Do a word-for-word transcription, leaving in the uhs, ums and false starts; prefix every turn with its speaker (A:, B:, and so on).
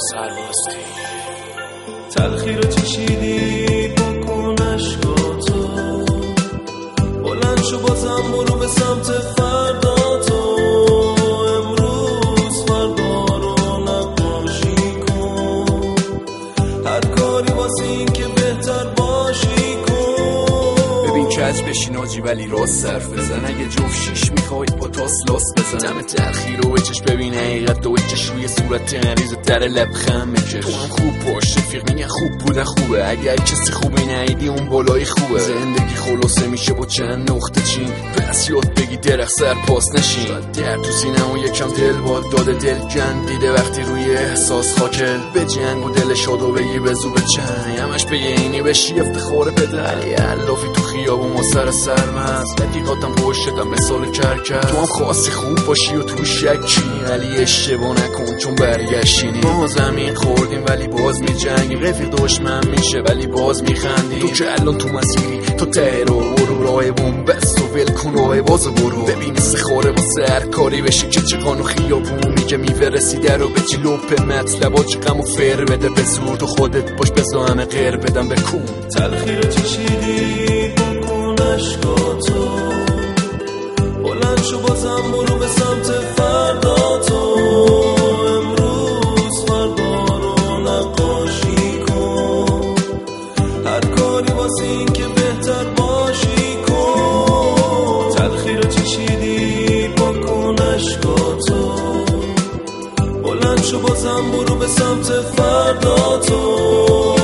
A: سرباستی
B: تلخی رو چشیدی بکن عشقاتو، بلند شو بازم برو به سمت فردا تو. امروز فردا رو نقاشی کن، هر کاری واسه این که بهتر باشی کن.
A: ببین کج بشین آجی ولی راست صرف بزن، اگه جفت شیش میخوای با تاس لاس بزن. دم تلخی رو بچش ببین حقیقت دو چش روی صورت عریض در لبخند میکش. تو هم خوب باش رفیق میگن خوب بودن خوبه، اگر کسی خوبی نیدی اون بالای خوبه. زندگی خلاصه میشه با چند نقطه چین، پس یاد بگی درخت سر پاس نشین. در تو سینه و یکم دل باد داده دل جن دیده وقتی روی احساس خاکه. به جنگ و دل شادو بگی بزو به چنگ، همش به اینی بشی افتخار بده. علی علافی تو خیابون ما سر سرمست، دقیقاتم پشتم مثال کرکر. تو هم خواستی خوب باشی و تو شکی، علی اشتباه نکن چون برگشتینی. ما زمین خوردیم ولی باز می جنگیم، رفیق دشمن میشه ولی باز میخندیم. تو که الان تو مسیری تو ته رو برو، راه بومبست و ول کن راه باز برو. ببین سخاره با سرکاری بشی که چقان و خیابون میگه میورسی در رو به چی لپ مطلبا چی غم و فر بده به زور. تو خودت باش بزا همه غیر بدم بکن.
B: تلخی رو چشیدی بکن عشقاتو، بلند شو بازم برو به سمت فردا تو. امروز فردا رو نقاشی کن، هر کاری واسه این که بهتر باشی کن. تلخی رو چشیدی بکن عشقاتو، بلند شو بازم برو به سمت فردا تو.